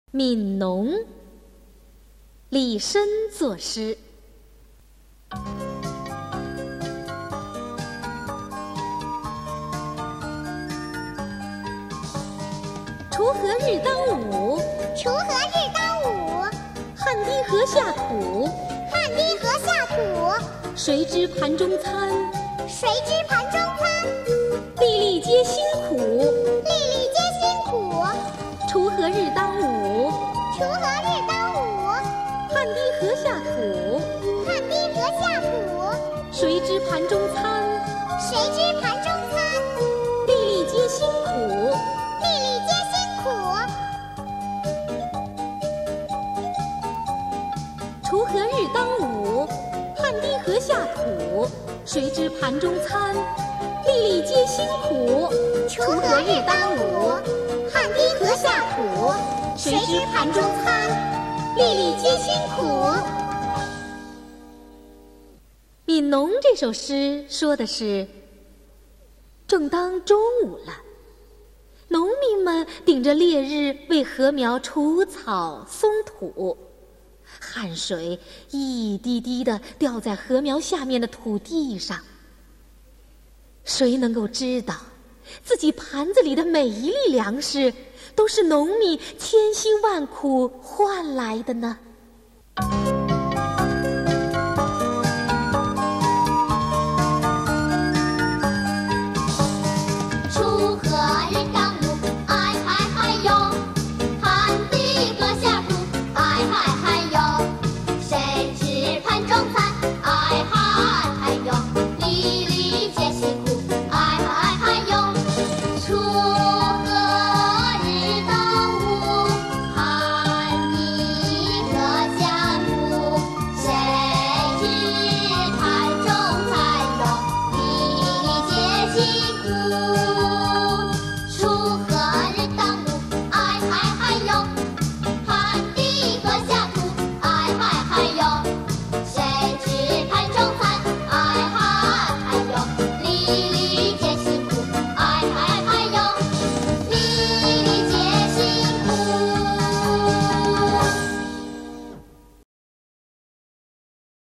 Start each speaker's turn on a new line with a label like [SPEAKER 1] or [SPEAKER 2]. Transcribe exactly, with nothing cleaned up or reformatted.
[SPEAKER 1] 《悯农》李绅作诗。锄禾日当午，
[SPEAKER 2] 锄禾日当午，
[SPEAKER 1] 汗滴禾下土，
[SPEAKER 2] 汗滴禾下土。
[SPEAKER 1] 谁知盘中餐，
[SPEAKER 2] 谁知盘中餐。
[SPEAKER 1] 粒粒皆辛苦，
[SPEAKER 2] 粒粒皆辛苦。
[SPEAKER 1] 锄禾日当午，
[SPEAKER 2] 锄禾日当午，
[SPEAKER 1] 汗滴禾下土，
[SPEAKER 2] 汗滴禾下土。
[SPEAKER 1] 谁知盘中餐，
[SPEAKER 2] 谁知盘中餐。
[SPEAKER 1] 粒粒皆辛苦，
[SPEAKER 2] 粒粒皆辛苦。
[SPEAKER 1] 锄禾日当午，汗滴禾下土，谁知盘中餐，粒粒皆辛苦。
[SPEAKER 2] 锄禾日当午，汗滴禾下土，谁知盘中餐，粒粒皆辛苦。
[SPEAKER 1] 《悯农》这首诗说的是，正当中午了，农民们顶着烈日为禾苗除草松土，汗水一滴滴地掉在禾苗下面的土地上。谁能够知道，自己盘子里的每一粒粮食，都是农民千辛万苦换来的呢？